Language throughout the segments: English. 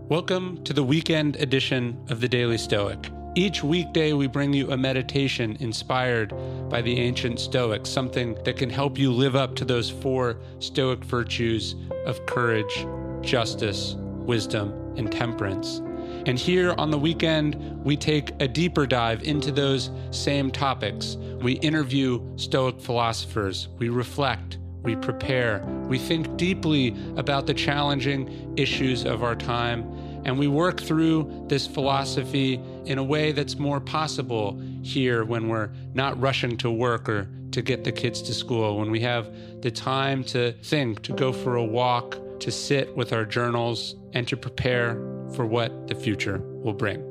Welcome to the weekend edition of the Daily Stoic. Each weekday, we bring you a meditation inspired by the ancient Stoics, something that can help you live up to those four Stoic virtues of courage, justice, wisdom, and temperance. And here on the weekend, we take a deeper dive into those same topics. We interview Stoic philosophers, we reflect, we prepare, we think deeply about the challenging issues of our time, and we work through this philosophy in a way that's more possible here when we're not rushing to work or to get the kids to school, when we have the time to think, to go for a walk, to sit with our journals, and to prepare for what the future will bring.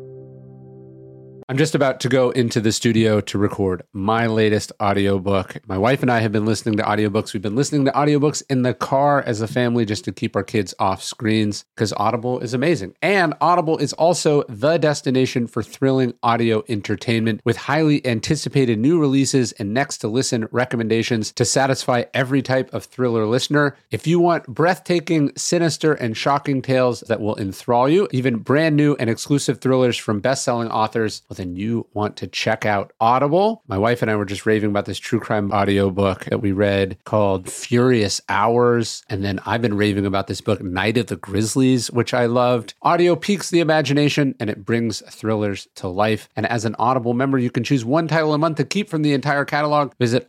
I'm just about to go into the studio to record my latest audiobook. My wife and I have been listening to audiobooks. We've been listening to audiobooks in the car as a family just to keep our kids off screens because Audible is amazing. And Audible is also the destination for thrilling audio entertainment with highly anticipated new releases and next to listen recommendations to satisfy every type of thriller listener. If you want breathtaking, sinister, and shocking tales that will enthrall you, even brand new and exclusive thrillers from best-selling authors, then you want to check out Audible. My wife and I were just raving about this true crime audiobook that we read called Furious Hours. And then I've been raving about this book, Night of the Grizzlies, which I loved. Audio piques the imagination and it brings thrillers to life. And as an Audible member, you can choose one title a month to keep from the entire catalog. Visit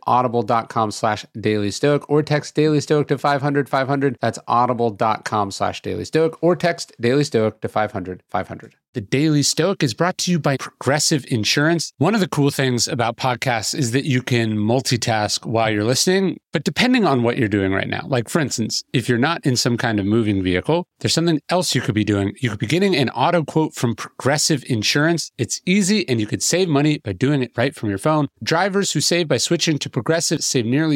audible.com/dailystoic or text Daily Stoic to 500-500. That's audible.com/Daily Stoic or text Daily Stoic to 500-500. The Daily Stoic is brought to you by Progressive Insurance. One of the cool things about podcasts is that you can multitask while you're listening, but depending on what you're doing right now. Like, for instance, if you're not in some kind of moving vehicle, there's something else you could be doing. You could be getting an auto quote from Progressive Insurance. It's easy and you could save money by doing it right from your phone. Drivers who save by switching to Progressive save nearly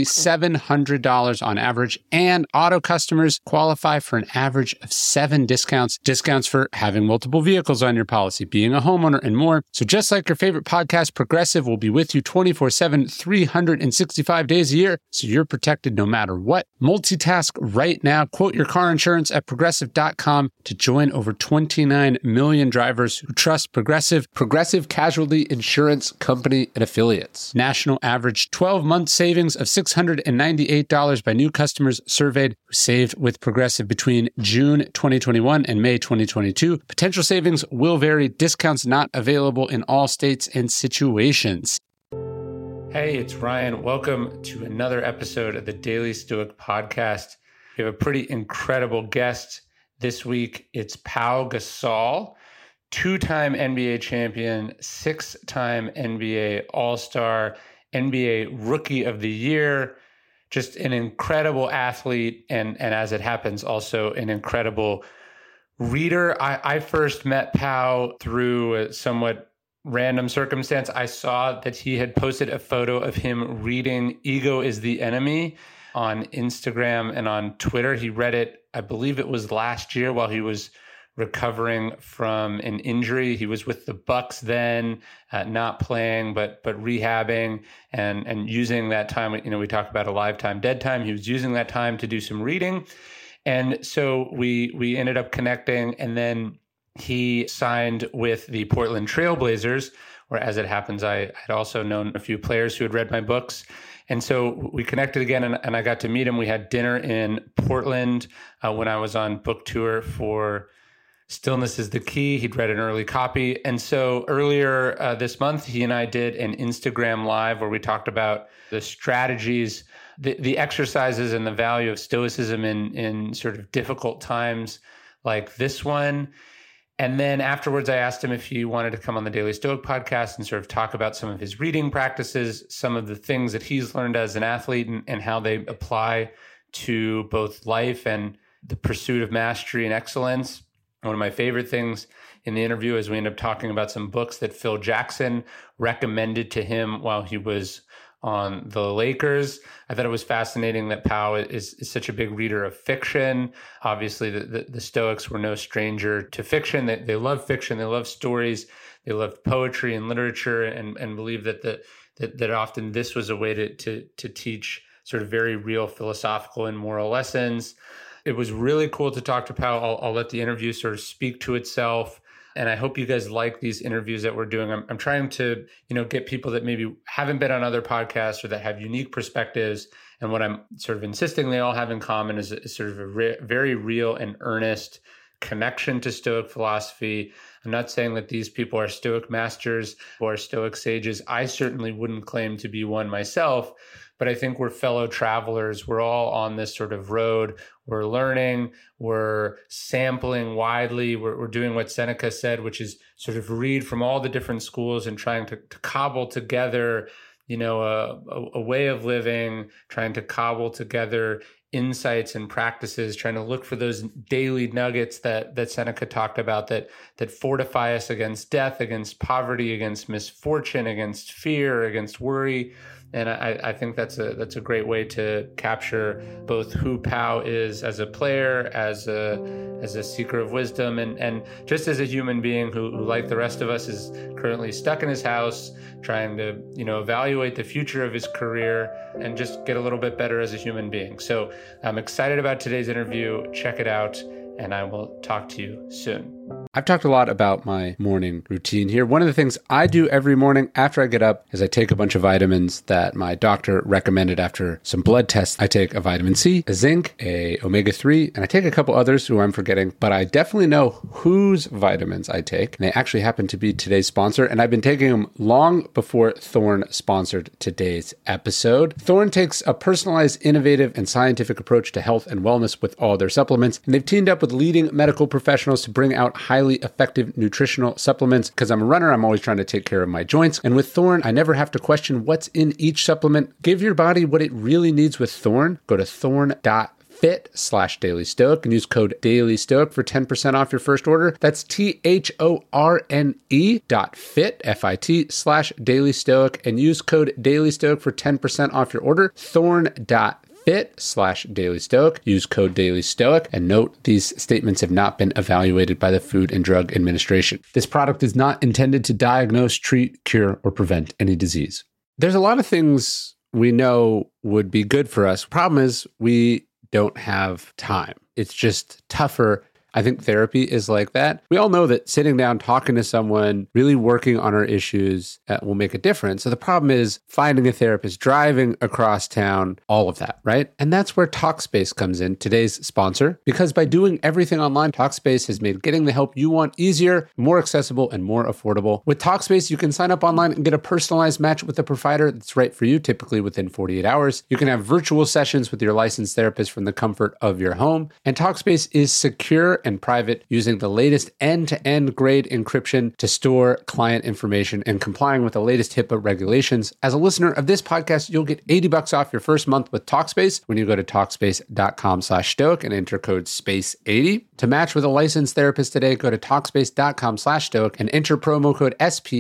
$700 on average, and auto customers qualify for an average of 7 discounts. Discounts for having multiple vehicles on your policy, being a homeowner, and more. So just like your favorite podcast, Progressive will be with you 24/7, 365 days a year, so you're protected no matter what. Multitask right now. Quote your car insurance at Progressive.com to join over 29 million drivers who trust Progressive. Progressive Casualty Insurance Company and Affiliates. National average 12-month savings of $698 by new customers surveyed who saved with Progressive between June 2021 and May 2022. Potential savings will vary. Discounts not available in all states and situations. Hey, it's Ryan. Welcome to another episode of the Daily Stoic podcast. We have a pretty incredible guest this week. It's Pau Gasol, 2-time NBA champion, 6-time NBA All-Star, NBA Rookie of the Year, just an incredible athlete, and as it happens, also an incredible reader. I first met Pau through a somewhat random circumstance. I saw that he had posted a photo of him reading Ego is the Enemy on Instagram and on Twitter. He read it, I believe it was last year while he was recovering from an injury. He was with the Bucks then, not playing, but rehabbing and using that time. We talk about a live time, dead time. He was using that time to do some reading. And so we ended up connecting, and then he signed with the Portland Trail Blazers, where, as it happens, I had also known a few players who had read my books. And so we connected again, and I got to meet him. We had dinner in Portland when I was on book tour for Stillness is the Key. He'd read an early copy. And so earlier this month, he and I did an Instagram Live where we talked about the strategies, the exercises, and the value of stoicism in sort of difficult times like this one. And then afterwards, I asked him if he wanted to come on the Daily Stoic podcast and sort of talk about some of his reading practices, some of the things that he's learned as an athlete, and how they apply to both life and the pursuit of mastery and excellence. One of my favorite things in the interview is we ended up talking about some books that Phil Jackson recommended to him while he was on the Lakers. I thought it was fascinating that Pau is such a big reader of fiction. Obviously, the Stoics were no stranger to fiction. They love fiction. They love stories. They loved poetry and literature, and believe that often this was a way to teach sort of very real philosophical and moral lessons. It was really cool to talk to Pao. I'll let the interview sort of speak to itself. And I hope you guys like these interviews that we're doing. I'm trying to, get people that maybe haven't been on other podcasts or that have unique perspectives. And what I'm sort of insisting they all have in common is sort of a very real and earnest connection to Stoic philosophy. I'm not saying that these people are Stoic masters or Stoic sages. I certainly wouldn't claim to be one myself, but I think we're fellow travelers. We're all on this sort of road. We're learning, we're sampling widely. We're doing what Seneca said, which is sort of read from all the different schools and trying to cobble together, a way of living, trying to cobble together insights and practices, trying to look for those daily nuggets that Seneca talked about that fortify us against death, against poverty, against misfortune, against fear, against worry. And I think that's a great way to capture both who Pao is as a player, as a seeker of wisdom, and just as a human being who, like the rest of us, is currently stuck in his house, trying to evaluate the future of his career and just get a little bit better as a human being. So I'm excited about today's interview. Check it out, and I will talk to you soon. I've talked a lot about my morning routine here. One of the things I do every morning after I get up is I take a bunch of vitamins that my doctor recommended after some blood tests. I take a vitamin C, a zinc, a omega-3, and I take a couple others who I'm forgetting, but I definitely know whose vitamins I take. And they actually happen to be today's sponsor, and I've been taking them long before Thorne sponsored today's episode. Thorne takes a personalized, innovative, and scientific approach to health and wellness with all their supplements, and they've teamed up with leading medical professionals to bring out highly effective nutritional supplements. Because I'm a runner, I'm always trying to take care of my joints. And with Thorne, I never have to question what's in each supplement. Give your body what it really needs with Thorne. Go to thorne.fit/dailystoic and use code DailyStoic for 10% off your first order. That's THORNE.fit, FIT/DailyStoic, and use code DailyStoic for 10% off your order. Thorne.fit/DailyStoic. Use code DailyStoic, and note these statements have not been evaluated by the Food and Drug Administration. This product is not intended to diagnose, treat, cure, or prevent any disease. There's a lot of things we know would be good for us. Problem is we don't have time. It's just tougher. I think therapy is like that. We all know that sitting down, talking to someone, really working on our issues will make a difference. So the problem is finding a therapist, driving across town, all of that, right? And that's where Talkspace comes in, today's sponsor, because by doing everything online, Talkspace has made getting the help you want easier, more accessible, and more affordable. With Talkspace, you can sign up online and get a personalized match with a provider that's right for you, typically within 48 hours. You can have virtual sessions with your licensed therapist from the comfort of your home. And Talkspace is secure and private, using the latest end-to-end grade encryption to store client information and complying with the latest HIPAA regulations. As a listener of this podcast, you'll get $80 off your first month with Talkspace when you go to Talkspace.com/stoic and enter code SPACE80. To match with a licensed therapist today, go to Talkspace.com/stoic and enter promo code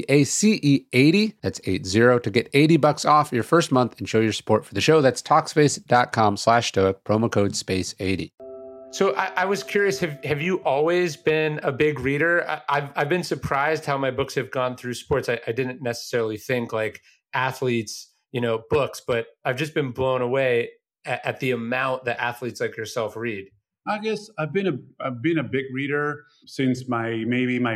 SPACE80, that's 80, to get $80 off your first month and show your support for the show. That's Talkspace.com/stoic, promo code SPACE80. So I was curious, have you always been a big reader? I've been surprised how my books have gone through sports. I didn't necessarily think like athletes, books, but I've just been blown away at the amount that athletes like yourself read. I guess I've been a big reader since my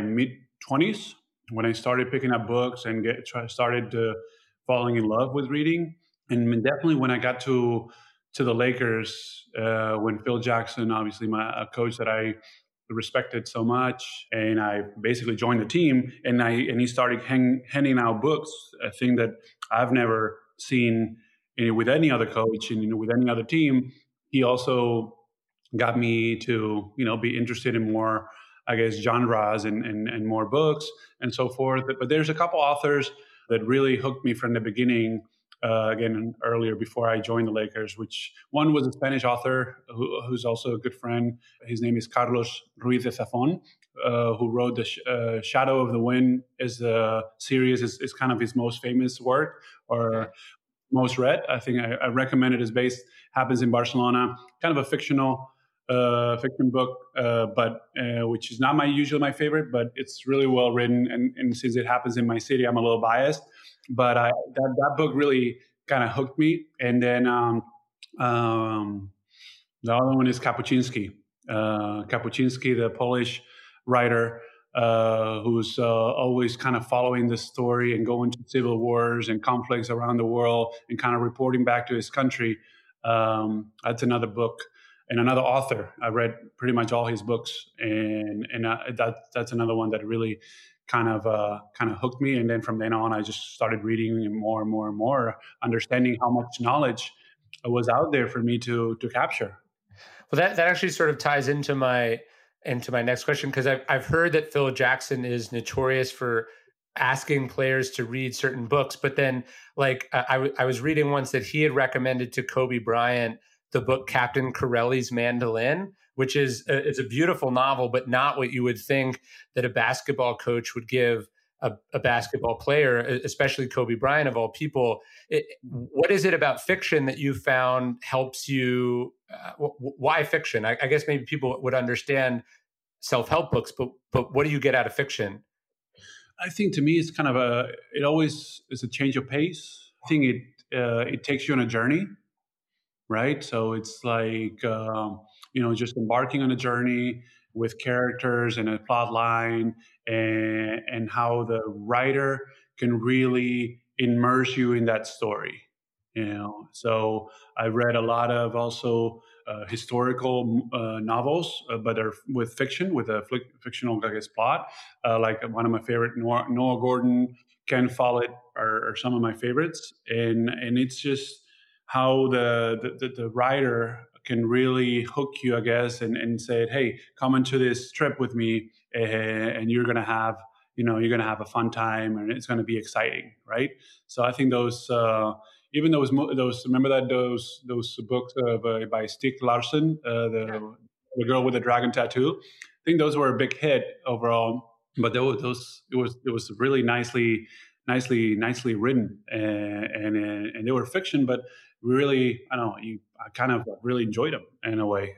mid-20s when I started picking up books and started falling in love with reading. And definitely when I got to the Lakers, when Phil Jackson, obviously a coach that I respected so much, and I basically joined the team, and he started handing out books, a thing that I've never seen with any other coach and with any other team. He also got me to be interested in more, I guess, genres and more books and so forth. But there's a couple authors that really hooked me from the beginning. Again, earlier before I joined the Lakers, which one was a Spanish author who's also a good friend. His name is Carlos Ruiz de Zafón, who wrote the Shadow of the Wind is a series, is kind of his most famous work or most read. I think I recommend it. Happens in Barcelona, kind of a fictional fiction book, but which is not usually my favorite, but it's really well written. And since it happens in my city, I'm a little biased. But that book really kind of hooked me. And then Um, the other one is Kapuscinski. Kapuscinski, the Polish writer, who's always kind of following the story and going to civil wars and conflicts around the world and kind of reporting back to his country. That's another book and another author. I read pretty much all his books, and that's another one that really kind of hooked me. And then from then on, I just started reading more and more and more, understanding how much knowledge was out there for me to capture. Well, that actually sort of ties into my next question, because I've heard that Phil Jackson is notorious for asking players to read certain books, but then like I was reading once that he had recommended to Kobe Bryant the book Captain Corelli's Mandolin, which is it's a beautiful novel, but not what you would think that a basketball coach would give a basketball player, especially Kobe Bryant of all people. What is it about fiction that you found helps you? Why fiction? I guess maybe people would understand self-help books, but what do you get out of fiction? I think to me, it's kind of it always is a change of pace. I think it takes you on a journey, right? So it's like, just embarking on a journey with characters and a plot line, and how the writer can really immerse you in that story. So I read a lot of also historical novels, but they're with fiction, with a fictional, I guess, plot. Like one of my favorite, Noah Gordon, Ken Follett are some of my favorites, and it's just how the writer can really hook you, I guess, and say, hey, come into this trip with me, and you're gonna have a fun time, and it's gonna be exciting, right? So I think those. Even those remember that those books by Stieg Larsson, the girl with the dragon tattoo. I think those were a big hit overall, but those it was really nicely written, and they were fiction, but really I don't know, I kind of really enjoyed them in a way.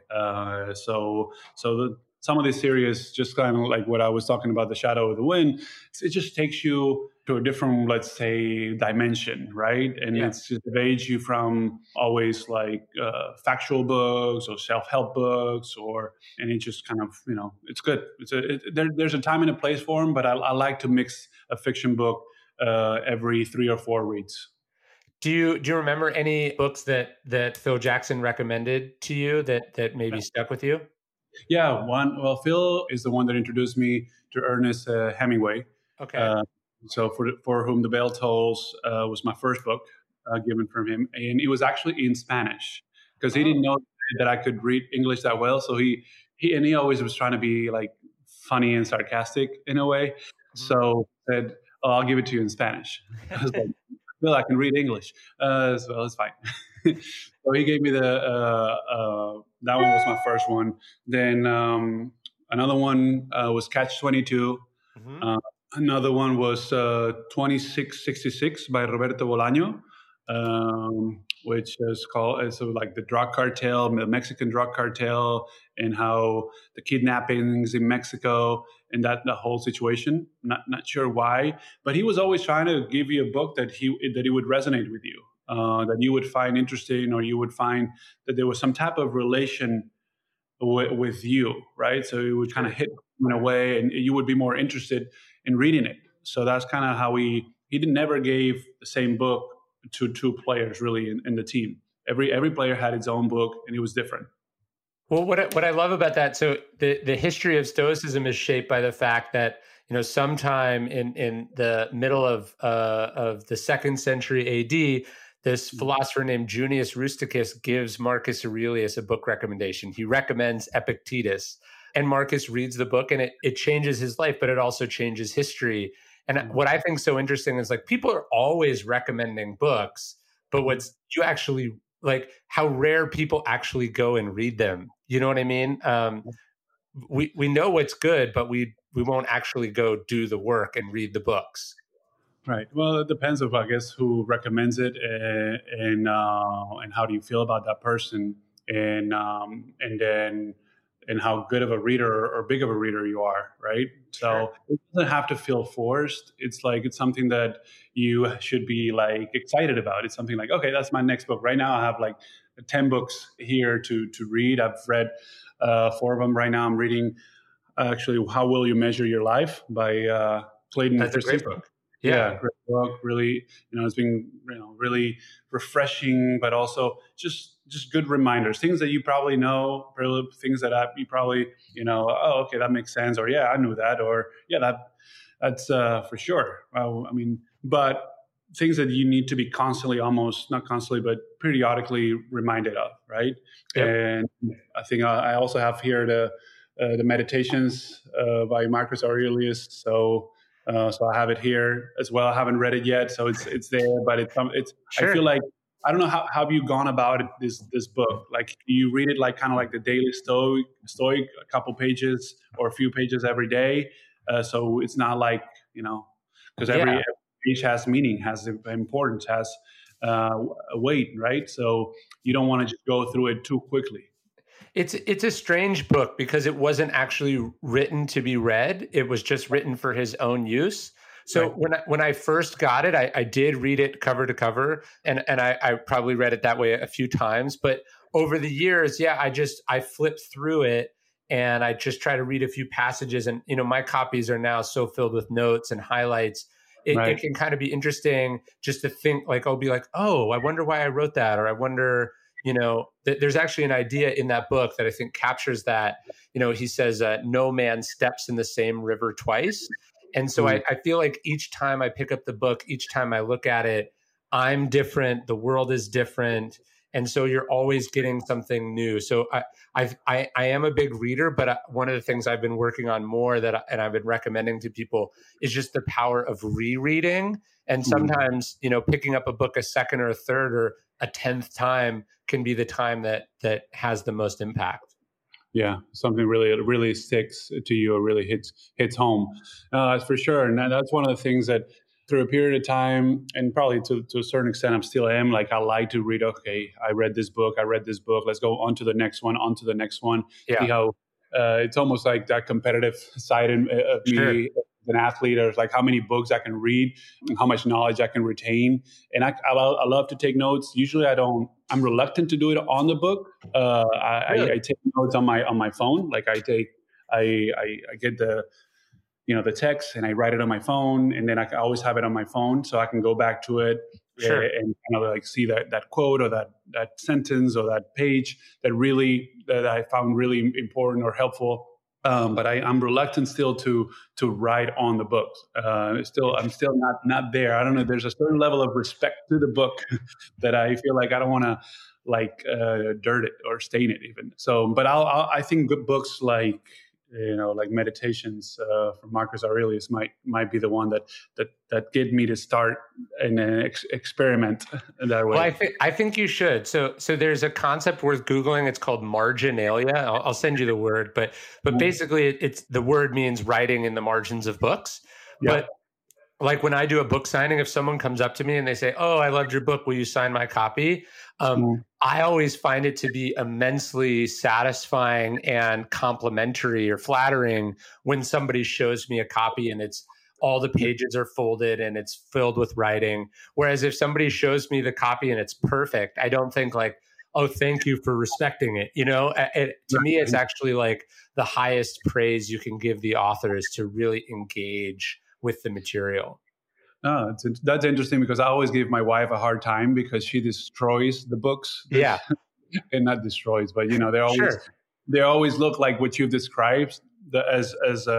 Some of these series, just kind of like what I was talking about, The Shadow of the Wind, it just takes you to a different, let's say, dimension, right? And it's just evades you from always like factual books or self-help books, and it just kind of, it's good. There's a time and a place for them, but I like to mix a fiction book every 3 or 4 reads. Do you remember any books that Phil Jackson recommended to you that maybe stuck with you? Yeah, Phil is the one that introduced me to Ernest Hemingway. Okay. So for Whom the Bell Tolls was my first book given from him, and it was actually in Spanish because he didn't know that I could read English that well. So he always was trying to be like funny and sarcastic in a way. Mm-hmm. So said, "Oh, I'll give it to you in Spanish." I was like, "Well, I can read English, so it's fine." So he gave me that one was my first one. Then another one was Catch-22. Mm-hmm. Another one was 2666 by Roberto Bolaño, which is called like the drug cartel, the Mexican drug cartel, and how the kidnappings in Mexico and the whole situation. Not sure why, but he was always trying to give you a book that he would resonate with you. That you would find interesting, or you would find that there was some type of relation with you, right? So it would kind of hit in a way, and you would be more interested in reading it. So that's kind of how he never gave the same book to 2 players really in the team. Every player had his own book, and it was different. Well, what I love about that, so the history of Stoicism is shaped by the fact that sometime in the middle of the 2nd century AD, this philosopher named Junius Rusticus gives Marcus Aurelius a book recommendation. He recommends Epictetus, and Marcus reads the book, and it changes his life, but it also changes history. And what I think is so interesting is like people are always recommending books, but you actually like how rare people actually go and read them. You know what I mean? We know what's good, but we won't actually go do the work and read the books. Right. Well, it depends of, I guess, who recommends it, and how do you feel about that person, and then how good of a reader or big of a reader you are, right? Sure. So it doesn't have to feel forced. It's like it's something that you should be like excited about. It's something like, okay, that's my next book. Right now, I have like 10 books here to read. I've read 4 of them right now. I'm reading actually How Will You Measure Your Life by Clayton That's a great Christensen. book. Yeah, great book. Really, it's been really refreshing, but also just good reminders, things that you probably know, things that you probably oh, okay, that makes sense, or yeah, I knew that, or yeah, that's for sure. But things that you need to be constantly, almost not constantly, but periodically reminded of, right? Yep. And I think I also have here the Meditations by Marcus Aurelius. So I have it here as well. I haven't read it yet, so it's there. But it's Sure. I feel like, I don't know how have you gone about it, this book. Like, do you read it like kind of like the Daily Stoic, a couple pages or a few pages every day? So it's not like because every page has meaning, has importance, has a weight, right? So you don't want to just go through it too quickly. It's a strange book because it wasn't actually written to be read. It was just written for his own use. So when I first got it, I did read it cover to cover, and I probably read it that way a few times. But over the years, I flipped through it and I just try to read a few passages. And my copies are now so filled with notes and highlights. It can kind of be interesting just to think, like, I'll be like, oh, I wonder why I wrote that, or I wonder. There's actually an idea in that book that I think captures that. He says, no man steps in the same river twice. And so I feel like each time I pick up the book, each time I look at it, I'm different. The world is different. And so you're always getting something new. So I am a big reader, but one of the things I've been working on more and I've been recommending to people is just the power of rereading. And sometimes, picking up a book a second or a third or a 10th time can be the time that has the most impact. Yeah, something really sticks to you, or really hits home. That's for sure. And that's one of the things that through a period of time, and probably to a certain extent, I like to read, okay, I read this book, let's go on to the next one, Yeah. See how it's almost like that competitive side of me as an athlete, or like how many books I can read and how much knowledge I can retain. And I love to take notes. Usually I'm reluctant to do it on the book. I take notes on my phone. Like I get the text and I write it on my phone, and then I always have it on my phone so I can go back to it and kind of like see that quote or that sentence or that page that I found really important or helpful. But I'm reluctant still to write on the books. I'm still not there. I don't know. There's a certain level of respect to the book that I feel like I don't want to dirt it or stain it even. So, but I think good books like Meditations from Marcus Aurelius might be the one that get me to start and experiment that way. Well, I think you should. So there's a concept worth Googling. It's called marginalia. I'll send you the word, but basically it's the word means writing in the margins of books. Yeah. But like when I do a book signing, if someone comes up to me and they say, "Oh, I loved your book. Will you sign my copy?" I always find it to be immensely satisfying and complimentary or flattering when somebody shows me a copy and it's all the pages are folded and it's filled with writing. Whereas if somebody shows me the copy and it's perfect, I don't think like, "Oh, thank you for respecting it." To me, it's actually like the highest praise you can give the author is to really engage with the material. Oh, that's interesting, because I always give my wife a hard time because she destroys the books. Yeah. And not destroys, but they always look like what you've described as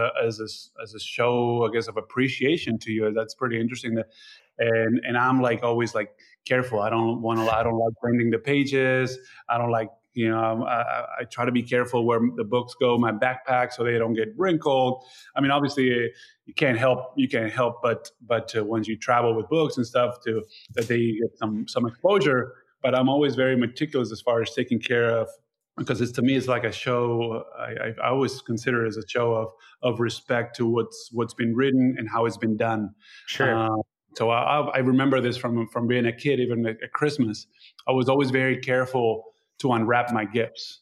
a show, I guess, of appreciation to you. That's pretty interesting. And I'm like always like careful. I don't like bending the pages. I don't like, I try to be careful where the books go in my backpack so they don't get wrinkled. I mean, obviously you can't help but once you travel with books and stuff, that they get some exposure. But I'm always very meticulous as far as taking care of, because to me it's like a show. I always consider it as a show of respect to what's been written and how it's been done. Sure. So I remember this from being a kid. Even at Christmas, I was always very careful to unwrap my gifts.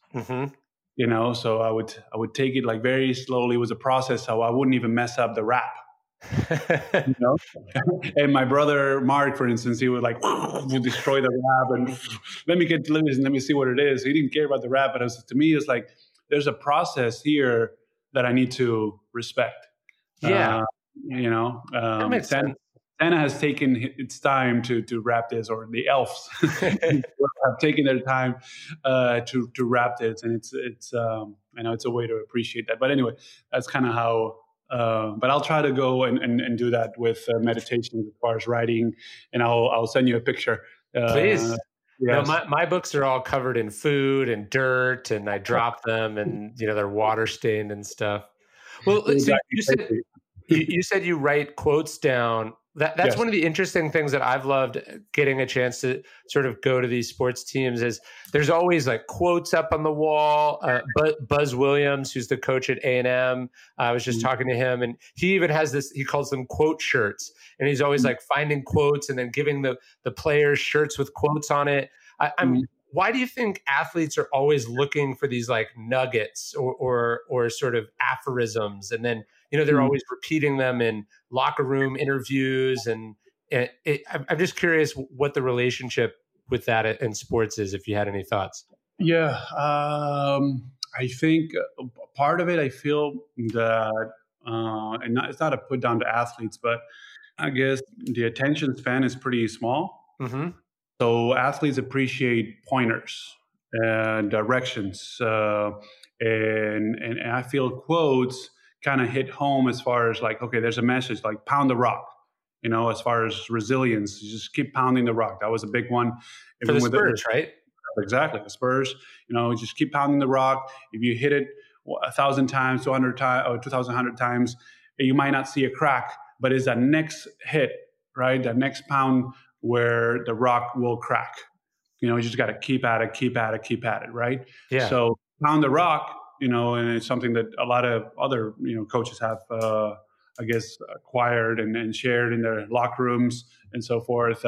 Mm-hmm. So I would take it like very slowly. It was a process, so I wouldn't even mess up the wrap. You know, and my brother Mark, for instance, he would would destroy the wrap and let me get to this and let me see what it is. He didn't care about the wrap, but to me, it's like there's a process here that I need to respect. Yeah, Uh, you know, that makes sense. Santa has taken its time to wrap this, or the elves have taken their time to wrap this, and it's I know it's a way to appreciate that. But anyway, that's kind of how. But I'll try to go and do that with meditation as far as writing, and I'll send you a picture. Please. No, Yes. my books are all covered in food and dirt, and I drop them, and they're water stained and stuff. Well, so you said you write quotes down. That's Yes. one of the interesting things that I've loved getting a chance to sort of go to these sports teams is there's always like quotes up on the wall. Buzz Williams, who's the coach at A&M, I was just talking to him, and he even has this, he calls them quote shirts. And he's always like finding quotes and then giving the players shirts with quotes on it. Why do you think athletes are always looking for these like nuggets or sort of aphorisms? And then, they're always repeating them in locker room interviews. And I'm just curious what the relationship with that in sports is, if you had any thoughts. Yeah. I think part of it, I feel that, it's not a put down to athletes, but I guess the attention span is pretty small. Mm-hmm. So athletes appreciate pointers, directions, and I feel quotes kind of hit home as far as like, okay, there's a message like pound the rock. As far as resilience, you just keep pounding the rock. That was a big one. For the Spurs, right? Exactly, the Spurs. Just keep pounding the rock. If you hit it 1,000 times, 200 times, or 2,100 times, you might not see a crack, but it's that next hit, right? That next pound where the rock will crack. You just got to keep at it, right? Yeah. So pound the rock, and it's something that a lot of other, coaches have, I guess, acquired and shared in their locker rooms and so forth.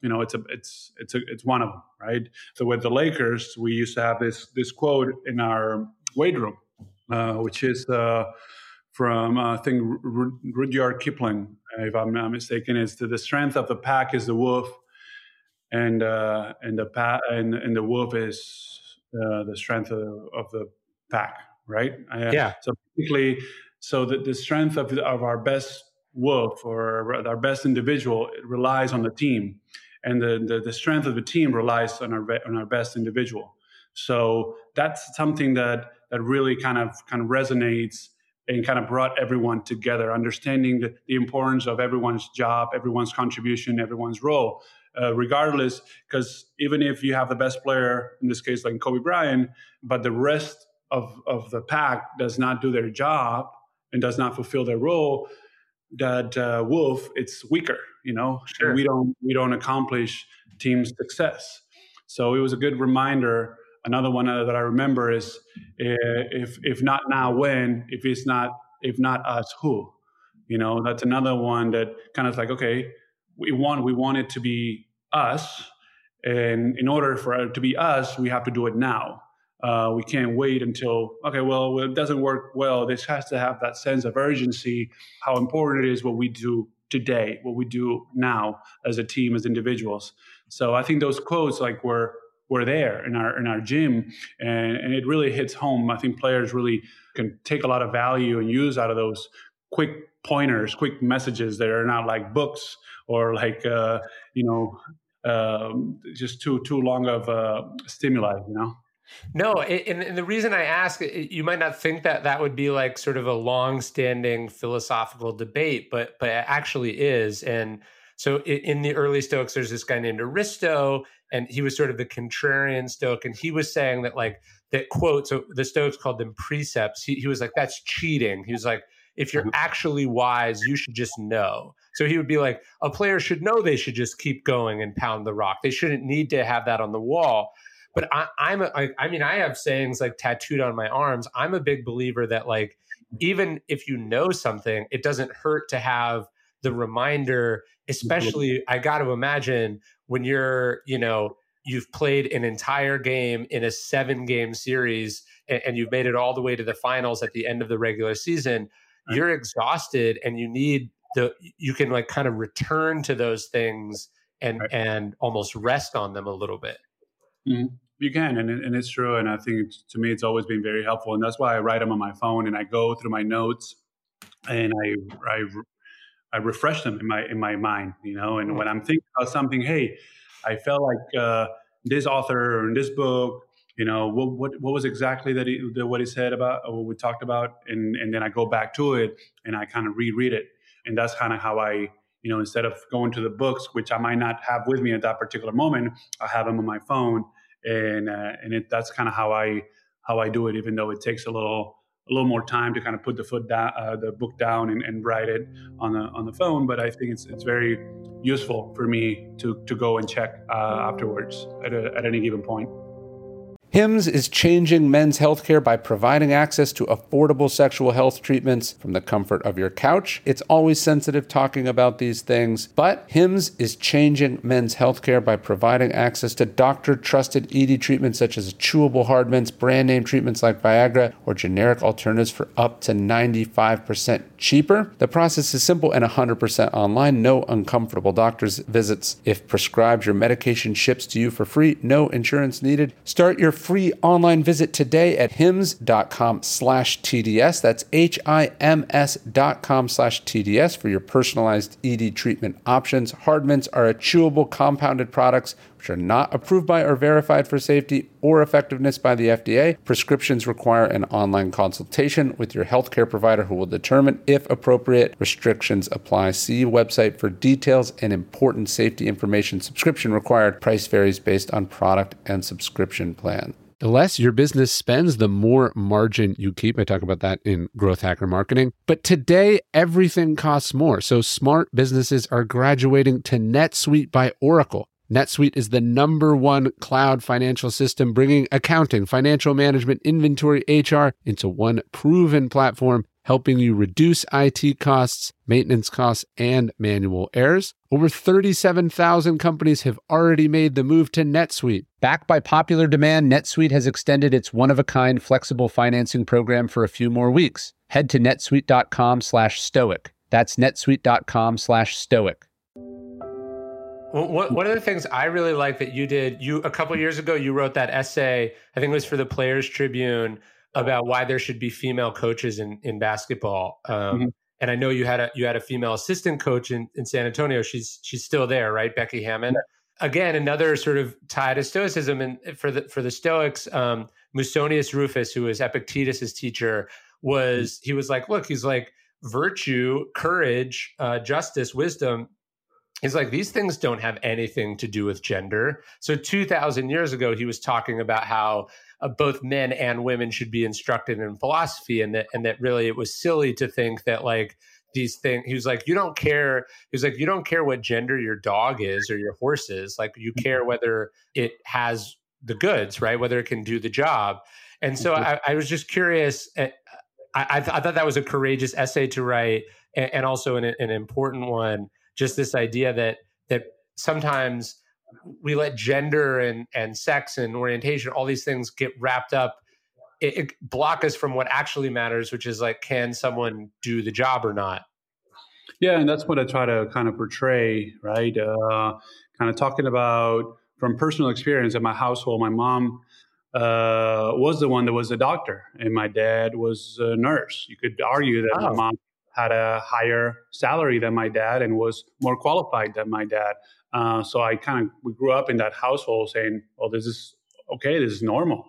It's one of them, right? So with the Lakers, we used to have this quote in our weight room, which is from I think Rudyard Kipling, if I'm not mistaken. Is the strength of the pack is the wolf, and the wolf is the strength of the pack, right? Yeah. So basically, the strength of our best wolf or our best individual, it relies on the team, and the strength of the team relies on our best individual. So that's something that really kind of resonates and kind of brought everyone together, understanding the importance of everyone's job, everyone's contribution, everyone's role, regardless, because even if you have the best player, in this case like Kobe Bryant, but the rest of the pack does not do their job and does not fulfill their role, that wolf, it's weaker, Sure. And we don't accomplish team success. So it was a good reminder. Another one that I remember is, if not now, when? If not us, who? That's another one that kind of like, okay, we want it to be us, and in order for it to be us, we have to do it now. We can't wait until, okay, well, it doesn't work well. This has to have that sense of urgency, how important it is what we do today, what we do now as a team, as individuals. So I think those quotes were there in our gym, and it really hits home. I think players really can take a lot of value and use out of those quick pointers, quick messages that are not like books or like just too long of stimuli. No, and the reason I ask, you might not think that would be like sort of a long-standing philosophical debate, but it actually is. And so in the early Stoics, there's this guy named Aristo, and he was sort of the contrarian Stoic, and he was saying that quote, so the Stoics called them precepts. He was like, that's cheating. He was like, if you're actually wise, you should just know. So he would be like, a player should know they should just keep going and pound the rock. They shouldn't need to have that on the wall. But I have sayings like tattooed on my arms. I'm a big believer that like, even if you know something, it doesn't hurt to have the reminder, especially I got to imagine when you've played an entire game in a 7-game series and you've made it all the way to the finals at the end of the regular season, you're exhausted and you need you can like kind of return to those things and almost rest on them a little bit. Mm-hmm. You can, and it's true. And I think to me, it's always been very helpful. And that's why I write them on my phone and I go through my notes and I refresh them in my mind, and when I'm thinking about something, hey, I felt like this author or in this book, what was exactly what he said about, or what we talked about, and then I go back to it and I kind of reread it, and that's kind of how I, instead of going to the books, which I might not have with me at that particular moment, I have them on my phone, and that's kind of how I do it, even though it takes a little more time to kind of put the book down and write it on the phone. But I think it's very useful for me to go and check afterwards at any given point. Hims is changing men's healthcare by providing access to affordable sexual health treatments from the comfort of your couch. It's always sensitive talking about these things, but Hims is changing men's healthcare by providing access to doctor-trusted ED treatments such as chewable hard mints, brand name treatments like Viagra, or generic alternatives for up to 95% cheaper. The process is simple and 100% online, no uncomfortable doctor's visits. If prescribed, your medication ships to you for free, no insurance needed. Start your free online visit today at hims.com/TDS. That's HIMS.com/TDS for your personalized ED treatment options. Hard mints are chewable compounded products which are not approved by or verified for safety or effectiveness by the FDA. Prescriptions require an online consultation with your healthcare provider who will determine if appropriate. Restrictions apply. See website for details and important safety information. Subscription required. Price varies based on product and subscription plan. The less your business spends, the more margin you keep. I talk about that in Growth Hacker Marketing. But today, everything costs more. So smart businesses are graduating to NetSuite by Oracle. NetSuite is the #1 cloud financial system, bringing accounting, financial management, inventory, HR into one proven platform, helping you reduce IT costs, maintenance costs, and manual errors. Over 37,000 companies have already made the move to NetSuite. Backed by popular demand, NetSuite has extended its one-of-a-kind flexible financing program for a few more weeks. Head to netsuite.com/stoic. That's netsuite.com/stoic. One of the things I really like that you did, a couple of years ago, you wrote that essay, I think it was for the Players Tribune, about why there should be female coaches in basketball. And I know you had a female assistant coach in San Antonio. She's still there, right? Becky Hammond. Yeah. Again, another sort of tie to Stoicism. And for the Stoics, Musonius Rufus, who was Epictetus's teacher, he was like, look, he's like, virtue, courage, justice, wisdom. He's like, these things don't have anything to do with gender. So 2,000 years ago, he was talking about how both men and women should be instructed in philosophy, and that really it was silly to think that like these things. He was like, you don't care. He was like, you don't care what gender your dog is or your horse is. Like, you care whether it has the goods, right? Whether it can do the job. And so I was just curious. I thought that was a courageous essay to write, and also an important one. Just this idea that sometimes we let gender and sex and orientation, all these things get wrapped up. It block us from what actually matters, which is like, can someone do the job or not? Yeah, and that's what I try to kind of portray, right? Kind of talking about from personal experience in my household. My mom was the one that was a doctor, and my dad was a nurse. You could argue that my mom had a higher salary than my dad and was more qualified than my dad. So we grew up in that household saying, well, this is okay, this is normal,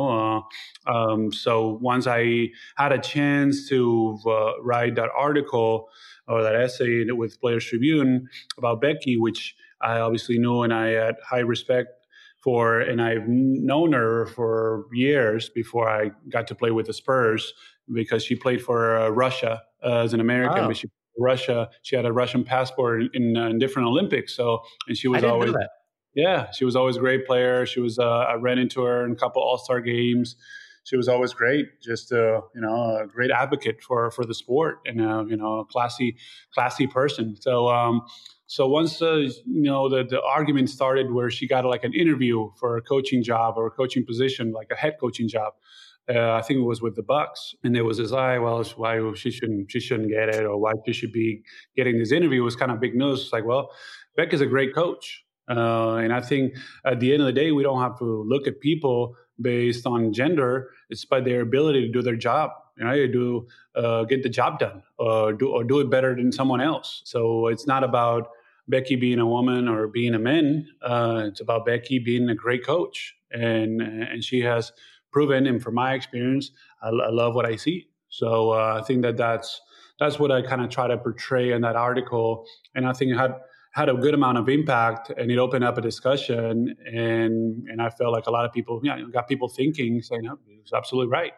So once I had a chance to write that article or that essay with Players Tribune about Becky, which I obviously knew and I had high respect for, and I've known her for years before I got to play with the Spurs, because she played for Russia as an American, but she had a Russian passport in different Olympics. So, and she was always, she was always a great player. She was, I ran into her in a couple All-Star games. She was always great, just a great advocate for the sport, and a classy person. So once the argument started where she got like an interview for a coaching job or a coaching position, like a head coaching job, I think it was with the Bucks, and there was this well, why she shouldn't get it, or why she should be getting this interview. It was kind of big news. It's like, well, Beck is a great coach, and I think at the end of the day, we don't have to look at people based on gender. It's by their ability to do their job. To get the job done, or do it better than someone else. So it's not about Becky being a woman or being a man. It's about Becky being a great coach, and she has proven. And from my experience, I love what I see. So I think that's what I kind of try to portray in that article, and I think it had a good amount of impact, and it opened up a discussion, and I felt like a lot of people, got people thinking, saying, "Oh, he was absolutely right."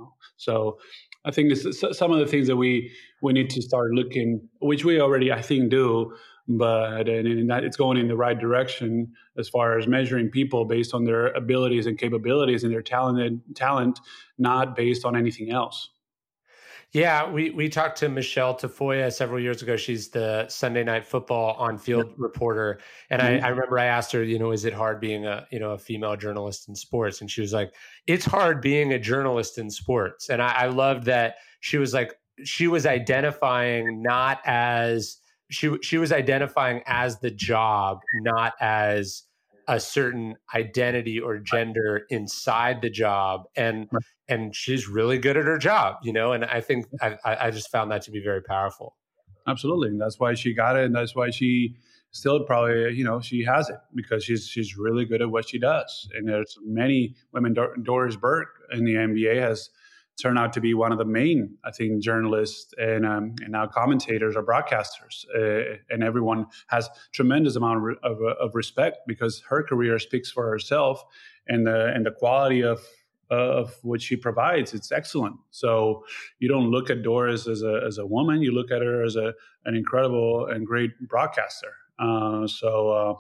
So I think this is some of the things that we need to start looking, which we already, I think, do, but and that it's going in the right direction as far as measuring people based on their abilities and capabilities and their talent, not based on anything else. Yeah, we talked to Michelle Tafoya several years ago. She's the Sunday Night Football on-field reporter, and I remember I asked her, is it hard being a female journalist in sports? And she was like, "It's hard being a journalist in sports." And I loved that she was like, she was identifying not as she was identifying as the job, not as a certain identity or gender inside the job, and she's really good at her job, and I think I just found that to be very powerful. Absolutely. And that's why she got it. And that's why she still probably, she has it, because she's really good at what she does. And there's many women. Doris Burke in the NBA has turned out to be one of the main, I think, journalists and now commentators or broadcasters. And everyone has tremendous amount of respect, because her career speaks for herself, and the quality of what she provides, it's excellent. So you don't look at Doris as a woman; you look at her as an incredible and great broadcaster. So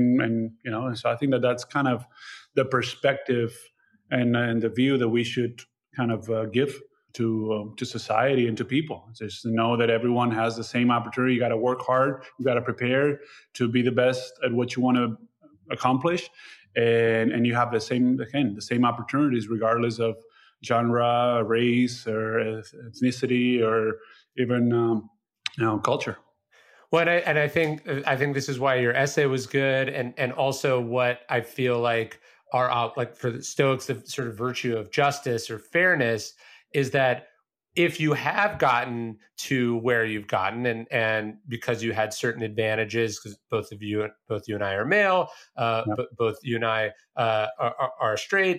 I think that's kind of the perspective and the view that we should kind of give to society and to people. Just to know that everyone has the same opportunity. You got to work hard. You got to prepare to be the best at what you want to accomplish. And you have the same opportunities, regardless of genre, race, or ethnicity, or even culture. Well, and I think this is why your essay was good, and also what I feel like are like for the Stoics, the sort of virtue of justice or fairness is that if you have gotten to where you've gotten, and because you had certain advantages, because both you and I are male, but both you and I are straight,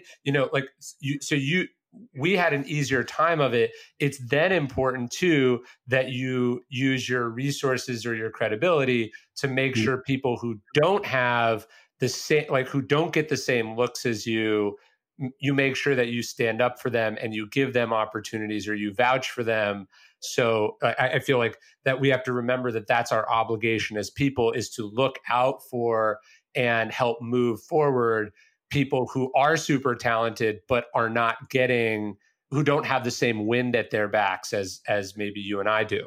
we had an easier time of it. It's then important too that you use your resources or your credibility to make sure people who don't have the same, like who don't get the same looks as you make sure that you stand up for them and you give them opportunities, or you vouch for them. So I feel like that we have to remember that that's our obligation as people, is to look out for and help move forward people who are super talented, but are not who don't have the same wind at their backs as maybe you and I do.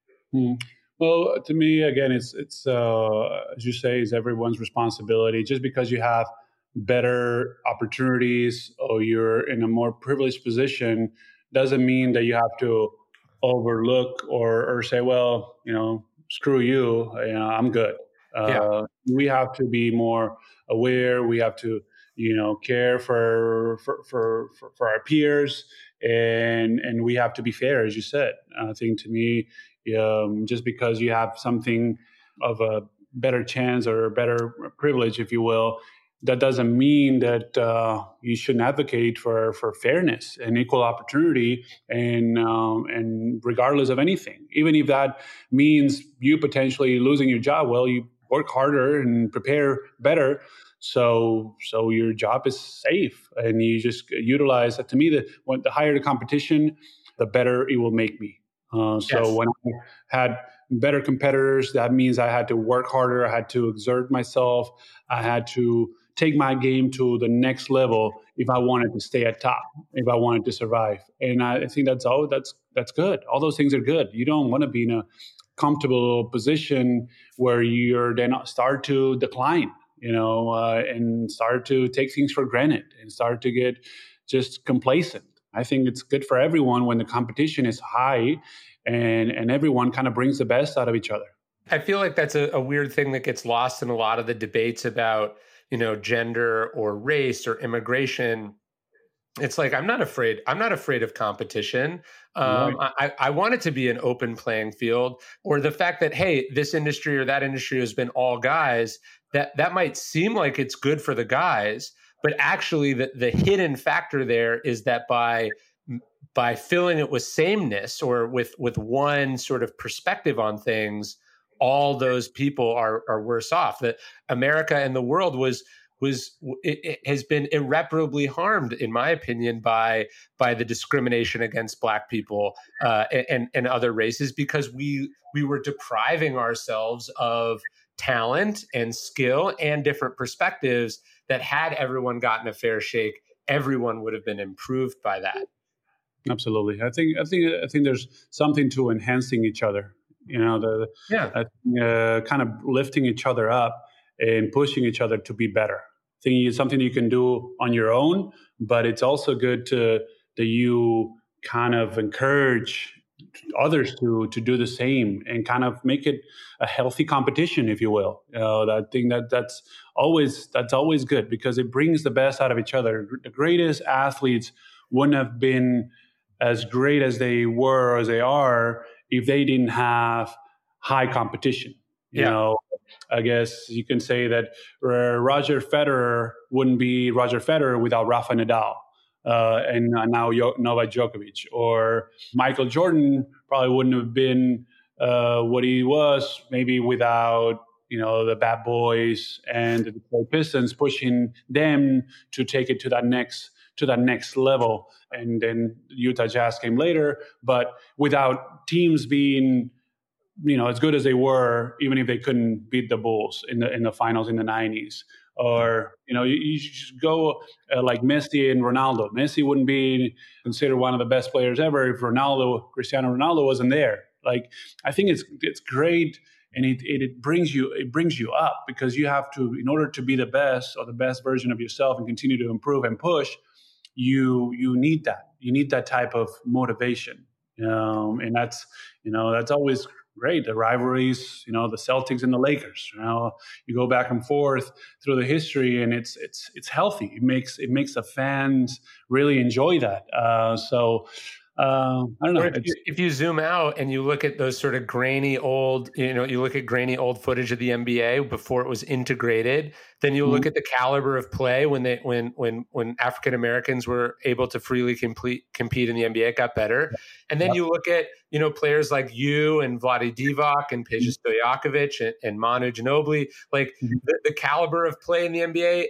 Well, to me, again, it's as you say, is everyone's responsibility. Just because you have better opportunities or you're in a more privileged position doesn't mean that you have to overlook or say, well, screw you, I'm good. We have to be more aware. We have to, care for our peers, and we have to be fair, as you said. I think, to me, just because you have something of a better chance or a better privilege, if you will, that doesn't mean that you shouldn't advocate for fairness and equal opportunity, and regardless of anything, even if that means you potentially losing your job. Well, you work harder and prepare better, so your job is safe, and you just utilize that. To me, the higher the competition, the better it will make me. So when I had better competitors, that means I had to work harder. I had to exert myself. I had to take my game to the next level if I wanted to stay at top, if I wanted to survive. And I think that's good. All those things are good. You don't want to be in a comfortable position where you're then start to decline, and start to take things for granted and start to get just complacent. I think it's good for everyone when the competition is high and everyone kind of brings the best out of each other. I feel like that's a weird thing that gets lost in a lot of the debates about, gender or race or immigration. It's like, I'm not afraid of competition. Right. I want it to be an open playing field, or the fact that, hey, this industry or that industry has been all guys, that might seem like it's good for the guys, but actually the hidden factor there is that by filling it with sameness or with one sort of perspective on things, all those people are worse off. That America and the world it has been irreparably harmed, in my opinion, by the discrimination against Black people and other races, because we were depriving ourselves of talent and skill and different perspectives that, had everyone gotten a fair shake, everyone would have been improved by that. Absolutely. I think there's something to enhancing each other. Kind of lifting each other up and pushing each other to be better. I think it's something you can do on your own, but it's also good that you kind of encourage others to do the same and kind of make it a healthy competition, if you will. I think that's always good, because it brings the best out of each other. The greatest athletes wouldn't have been as great as they were or as they are if they didn't have high competition. You know, I guess you can say that Roger Federer wouldn't be Roger Federer without Rafa Nadal and now Novak Djokovic, or Michael Jordan probably wouldn't have been what he was maybe without the Bad Boys and the Detroit Pistons pushing them to take it to that next level. And then Utah Jazz came later, but without teams being, as good as they were, even if they couldn't beat the Bulls in the finals in the 90s. Or, you just go like Messi and Ronaldo. Messi wouldn't be considered one of the best players ever if Cristiano Ronaldo wasn't there. Like, I think it's great. And it brings you up, because you have to, in order to be the best or the best version of yourself and continue to improve and push, you need that. You need that type of motivation, and that's always great. The rivalries, the Celtics and the Lakers. You go back and forth through the history, and it's healthy. It makes the fans really enjoy that. I don't know. If you zoom out and you look at those sort of grainy old, you look at grainy old footage of the NBA before it was integrated, then you look at the caliber of play when African Americans were able to freely compete in the NBA, it got better. And then you look at, players like you and Vlade Divac and Peja Stojakovic and Manu Ginobili, like the caliber of play in the NBA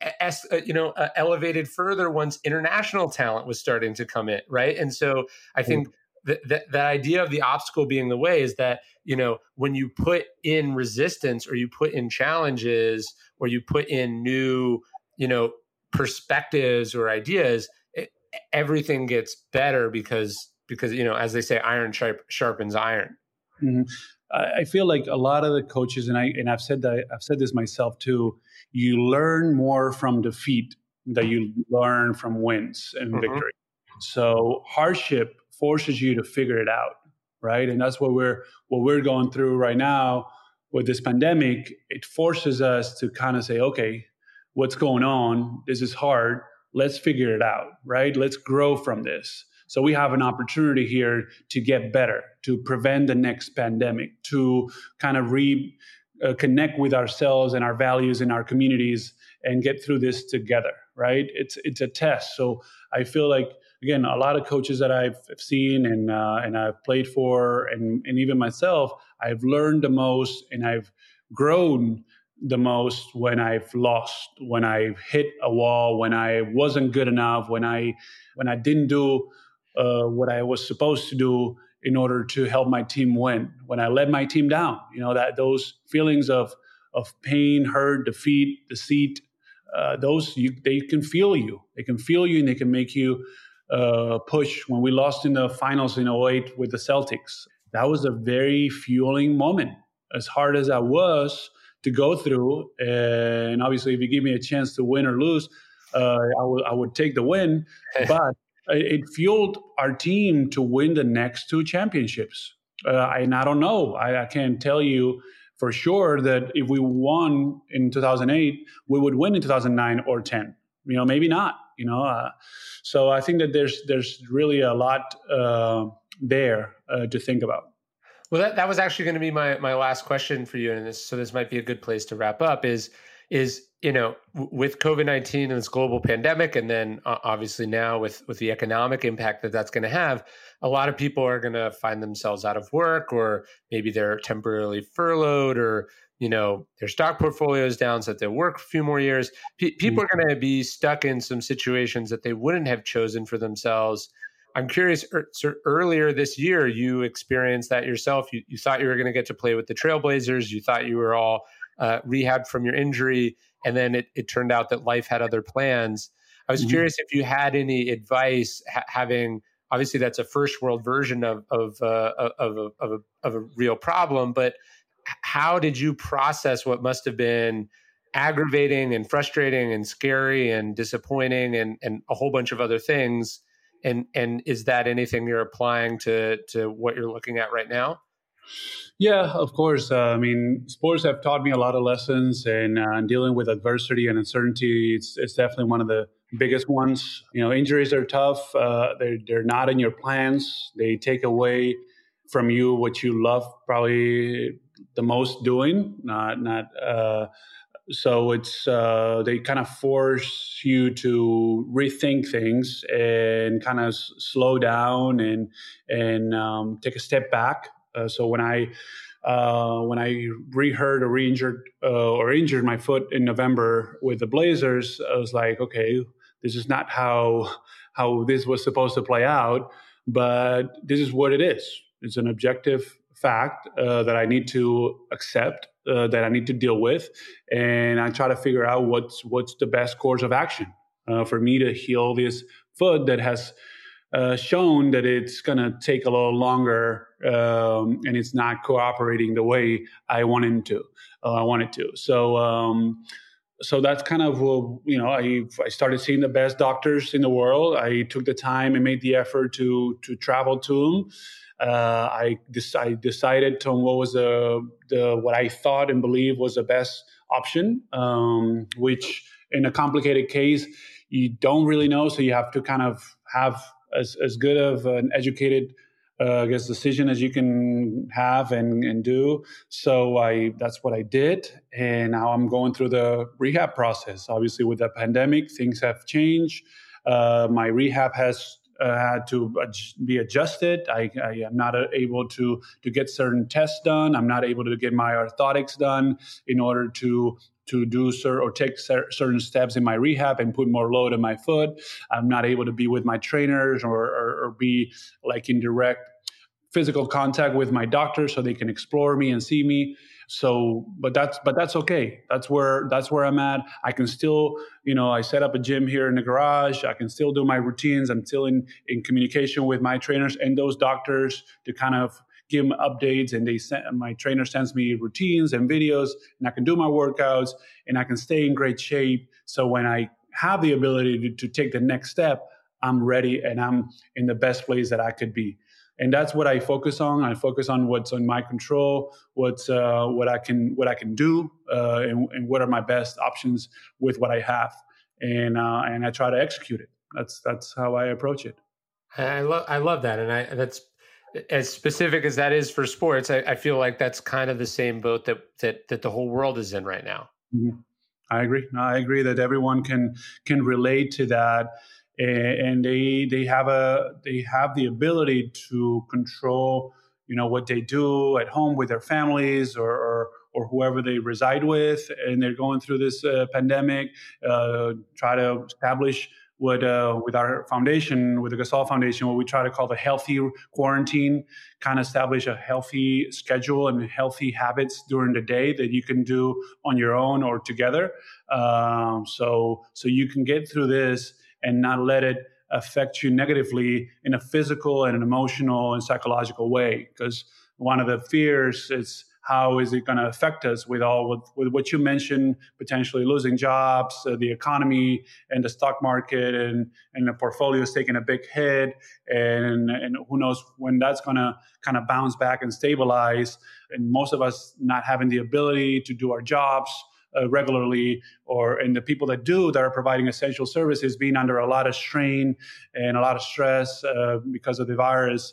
elevated further once international talent was starting to come in, right? And so I think that idea of the obstacle being the way is that, when you put in resistance or you put in challenges or you put in new, perspectives or ideas, everything gets better because as they say, iron sharpens iron. Mm-hmm. I feel like a lot of the coaches, and I've said this myself too, you learn more from defeat than you learn from wins and victory. So hardship forces you to figure it out, right? And that's what we're going through right now with this pandemic. It forces us to kind of say, okay, what's going on? This is hard. Let's figure it out, right? Let's grow from this. So we have an opportunity here to get better, to prevent the next pandemic, to kind of connect with ourselves and our values in our communities and get through this together, right? It's a test. So I feel like, again, a lot of coaches that I've seen and I've played for, and even myself, I've learned the most and I've grown the most when I've lost, when I've hit a wall, when I wasn't good enough, when I didn't do what I was supposed to do in order to help my team win, when I let my team down. That those feelings of pain, hurt, defeat, deceit, they can fuel you. They can fuel you, and they can make you push. When we lost in the finals in 2008 with the Celtics, that was a very fueling moment. As hard as that was to go through, and obviously if you give me a chance to win or lose, I would take the win. But it fueled our team to win the next two championships. And I don't know. I can't tell you for sure that if we won in 2008, we would win in 2009 or 10. Maybe not. So I think that there's really a lot there to think about. Well, that was actually going to be my last question for you, and this might be a good place to wrap up. Is with COVID-19 and this global pandemic, and then obviously now with the economic impact that's going to have, a lot of people are going to find themselves out of work, or maybe they're temporarily furloughed, or their stock portfolio is down, so that they'll work a few more years. People are going to be stuck in some situations that they wouldn't have chosen for themselves. I'm curious, so earlier this year, you experienced that yourself. You thought you were going to get to play with the Trailblazers. You thought you were all rehabbed from your injury. And then it turned out that life had other plans. I was curious if you had any advice, having, obviously that's a first world version of a real problem, but how did you process what must have been aggravating and frustrating and scary and disappointing and a whole bunch of other things? And is that anything you're applying to what you're looking at right now? Yeah, of course. Sports have taught me a lot of lessons, and dealing with adversity and uncertainty, it's definitely one of the biggest ones. Injuries are tough. They're not in your plans. They take away from you what you love probably the most doing. So it's they kind of force you to rethink things and kind of slow down and take a step back. So when I re-hurt or re-injured or injured my foot in November with the Blazers, I was like, okay, this is not how this was supposed to play out, but this is what it is. It's an objective fact that I need to accept, that I need to deal with, and I try to figure out what's the best course of action for me to heal this foot that has shown that it's going to take a little longer and it's not cooperating the way I want it to. So that's kind of, I started seeing the best doctors in the world. I took the time and made the effort to travel to them. I decided on what was what I thought and believed was the best option, which in a complicated case, you don't really know. So you have to kind of have as good of an educated decision as you can have and do. So that's what I did. And now I'm going through the rehab process. Obviously, with the pandemic, things have changed. My rehab has had to be adjusted. I am not able to get certain tests done. I'm not able to get my orthotics done in order to do or take certain steps in my rehab and put more load on my foot. I'm not able to be with my trainers or be like in direct physical contact with my doctor so they can explore me and see me. So, but that's okay. That's where I'm at. I can still, I set up a gym here in the garage. I can still do my routines. I'm still in communication with my trainers and those doctors to kind of give them updates, and my trainer sends me routines and videos, and I can do my workouts and I can stay in great shape. So when I have the ability to take the next step, I'm ready and I'm in the best place that I could be. And that's what I focus on. I focus on what's in my control, what I can do, and what are my best options with what I have, and I try to execute it. That's how I approach it. I love that, and that's as specific as that is for sports. I feel like that's kind of the same boat that the whole world is in right now. Mm-hmm. I agree. I agree that everyone can relate to that. And they have the ability to control, what they do at home with their families or whoever they reside with, and they're going through this pandemic. Try to establish what with our foundation, with the Gasol Foundation, what we try to call the healthy quarantine, kind of establish a healthy schedule and healthy habits during the day that you can do on your own or together. So you can get through this and not let it affect you negatively in a physical and an emotional and psychological way. Because one of the fears is how is it going to affect us with what you mentioned, potentially losing jobs, the economy and the stock market, and the portfolio is taking a big hit, and who knows when that's going to kind of bounce back and stabilize, and most of us not having the ability to do our jobs regularly, and the people that are providing essential services being under a lot of strain and a lot of stress because of the virus.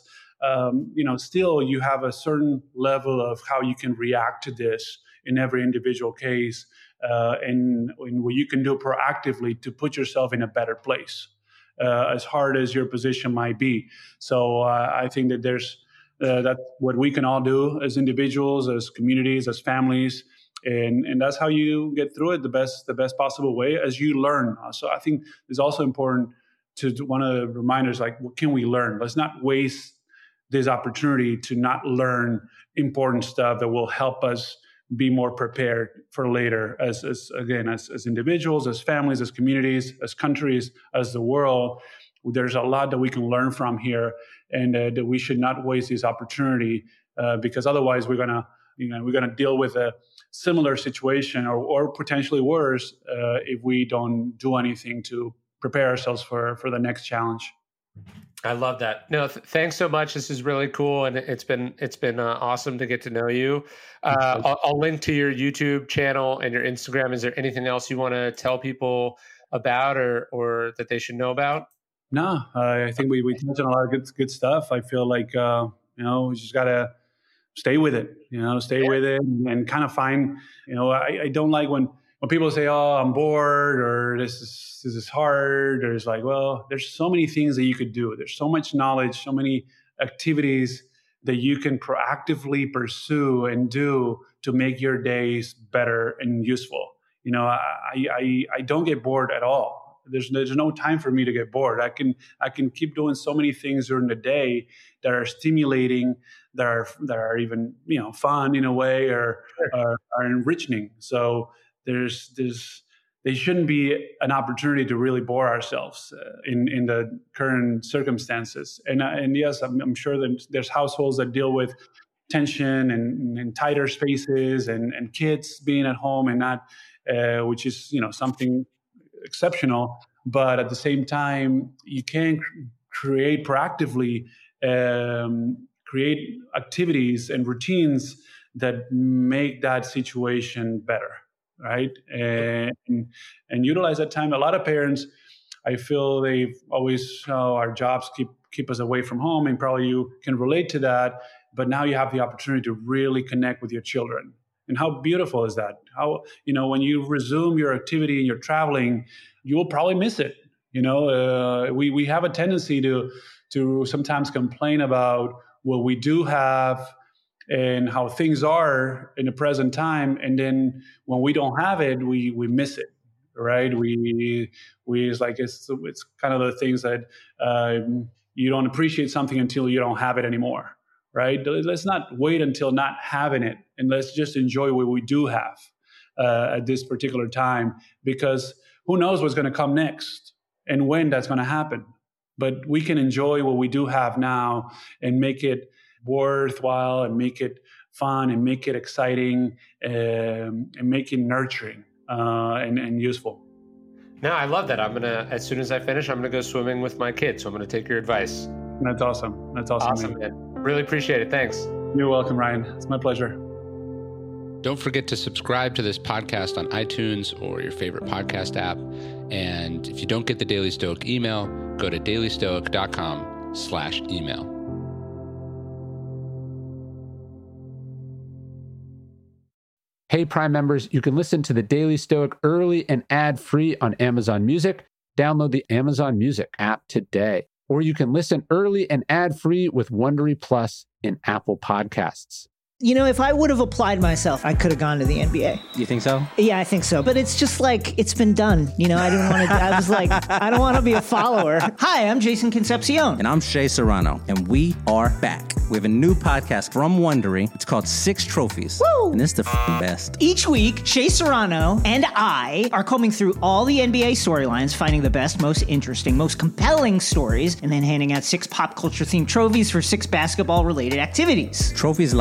Still you have a certain level of how you can react to this in every individual case, and what you can do proactively to put yourself in a better place, as hard as your position might be. So I think that that's what we can all do as individuals, as communities, as families, and that's how you get through it the best possible way as you learn. So I think it's also important to one of the reminders, like, what can we learn? Let's not waste this opportunity to not learn important stuff that will help us be more prepared for later as individuals, as families, as communities, as countries, as the world. There's a lot that we can learn from here, and that we should not waste this opportunity, because otherwise we're gonna deal with a similar situation or potentially worse if we don't do anything to prepare ourselves for the next challenge. I love that. No, thanks so much. This is really cool, and it's been awesome to get to know you. I'll link to your YouTube channel and your Instagram. Is there anything else you want to tell people about, or that they should know about? No, I think we touched on a lot of good stuff. I feel like we just gotta stay with it. With it and kind of find. I don't like when people say, "Oh, I'm bored," or "This is hard," or it's like, well, there's so many things that you could do. There's so much knowledge, so many activities that you can proactively pursue and do to make your days better and useful. I don't get bored at all. There's no time for me to get bored. I can keep doing so many things during the day that are stimulating, that are even fun in a way, or are enriching. So there shouldn't be an opportunity to really bore ourselves in the current circumstances. And yes, I'm sure that there's households that deal with tension and tighter spaces and kids being at home and not, which is something exceptional. But at the same time, you can proactively create activities and routines that make that situation better. Right. And utilize that time. A lot of parents, I feel they've always, our jobs keep us away from home, and probably you can relate to that. But now you have the opportunity to really connect with your children. And how beautiful is that? How, when you resume your activity and you're traveling, you will probably miss it. We have a tendency to sometimes complain about what we do have and how things are in the present time, and then when we don't have it, we miss it, right? It's like it's kind of the things that you don't appreciate something until you don't have it anymore, right? Let's not wait until not having it, and let's just enjoy what we do have at this particular time, because who knows what's going to come next and when that's going to happen. But we can enjoy what we do have now and make it worthwhile and make it fun and make it exciting and make it nurturing and useful. No, I love that. As soon as I finish, I'm going to go swimming with my kids. So I'm going to take your advice. That's awesome. That's awesome. Awesome, man. Really appreciate it. Thanks. You're welcome, Ryan. It's my pleasure. Don't forget to subscribe to this podcast on iTunes or your favorite podcast app. And if you don't get the Daily Stoic email, go to dailystoic.com/email. Hey, Prime members, you can listen to the Daily Stoic early and ad-free on Amazon Music. Download the Amazon Music app today. Or you can listen early and ad-free with Wondery Plus in Apple Podcasts. If I would have applied myself, I could have gone to the NBA. You think so? Yeah, I think so. But it's just like, it's been done. I didn't want to, I was like, I don't want to be a follower. Hi, I'm Jason Concepcion. And I'm Shea Serrano. And we are back. We have a new podcast from Wondery. It's called Six Trophies. Woo! And it's the best. Each week, Shea Serrano and I are combing through all the NBA storylines, finding the best, most interesting, most compelling stories, and then handing out 6 pop culture themed trophies for 6 basketball related activities. Trophies like the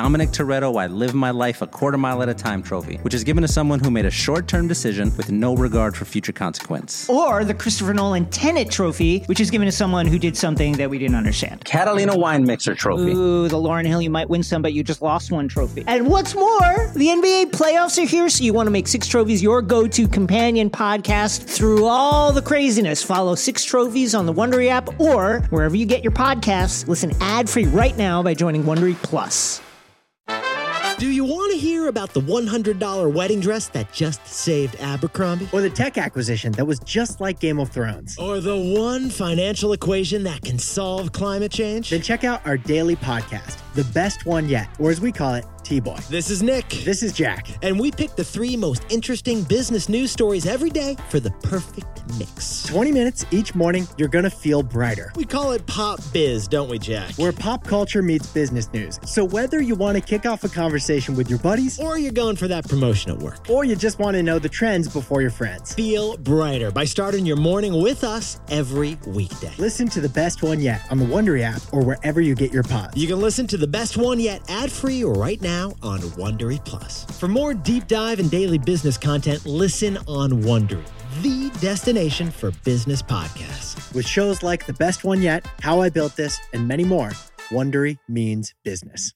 Dominic Toretto I Live My Life a Quarter Mile at a Time trophy, which is given to someone who made a short-term decision with no regard for future consequence. Or the Christopher Nolan Tenet Trophy, which is given to someone who did something that we didn't understand. Catalina Wine Mixer trophy. Ooh, the Lauryn Hill You Might Win Some, but you just lost one trophy. And what's more, the NBA playoffs are here, so you want to make Six Trophies your go-to companion podcast through all the craziness. Follow Six Trophies on the Wondery app or wherever you get your podcasts. Listen ad-free right now by joining Wondery Plus. Do you want to hear about the $100 wedding dress that just saved Abercrombie? Or the tech acquisition that was just like Game of Thrones? Or the one financial equation that can solve climate change? Then check out our daily podcast, The Best One Yet, or as we call it, T-Boy. This is Nick. This is Jack. And we pick the 3 most interesting business news stories every day for the perfect mix. 20 minutes each morning, you're going to feel brighter. We call it Pop Biz, don't we, Jack? Where pop culture meets business news. So whether you want to kick off a conversation with your buddies, or you're going for that promotion at work, or you just want to know the trends before your friends, feel brighter by starting your morning with us every weekday. Listen to The Best One Yet on the Wondery app or wherever you get your pods. You can listen to The Best One Yet ad-free right now on Wondery Plus. For more deep dive and daily business content, listen on Wondery, the destination for business podcasts. With shows like The Best One Yet, How I Built This, and many more, Wondery means business.